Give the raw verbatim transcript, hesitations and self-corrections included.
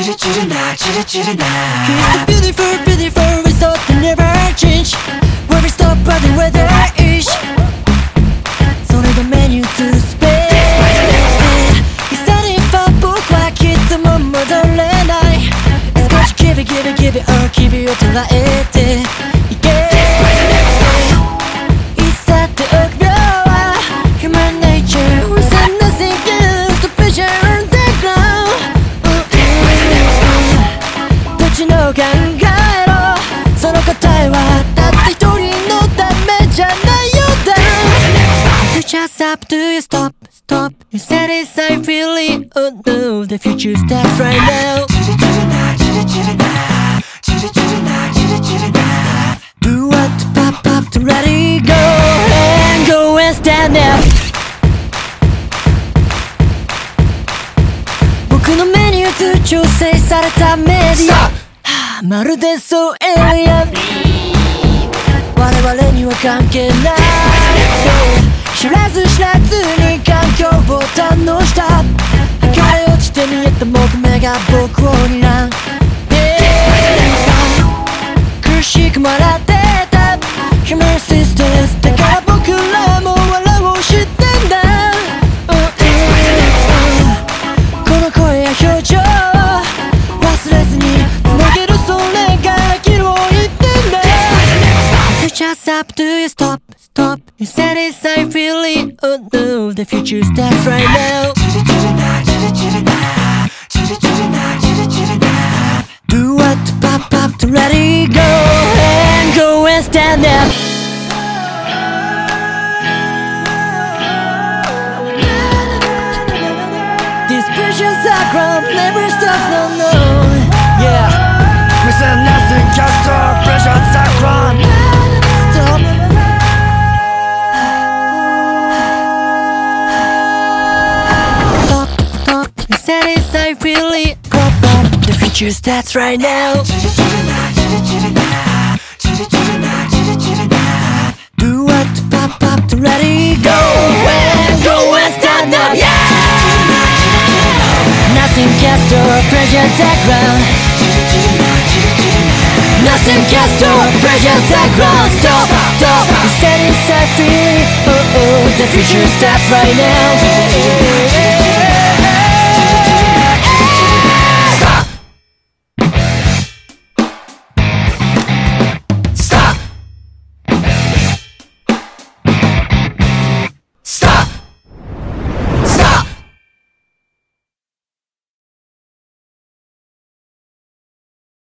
a beautiful, beautiful resort that never change. Where we stop by the weather is それがメニューto space. Excited for 僕はきっとも戻れない。少し give it, give it, give it, oh give it を捉えていけ。いつだって臆病は Human nature. We said nothing else to picture on the ground. どっちの考えろその答えはたった一人のためじゃないよだ。You just up to you stop, stop. You said it's I feel it, oh no. The future starts right now. Do what to pop up to ready go and go and stand up. 僕のメニューと調整されたメディア、まるでそうエイリアン。我々には関係ない。知らず知らずに環境を堪能した。剥がれ落ちて見えた木目が僕を睨んで苦しく笑ってた Human Sisters だから僕らも笑おうしてんだ、うんうん、この声や表情忘れずに繋げるそれが生きるを言ってんだ。 You just up to you stop, stop. You said it's I feel it, oh no. The future starts right now. Do what to pop up to ready go and go and stand up. This precious background never stops, no no. Yeah. We said nothing can stop pressure cyclone. Stop. Stop, stop. You said it's I feel it. Pop up. The future starts right now. Do what to pop up to ready go and go and stand up. Yeah. Nothing can stop pressure cyclone. Nothing can stop pressure cyclone. Stop, stop. You said it's I feel it. Oh oh. The future starts right now.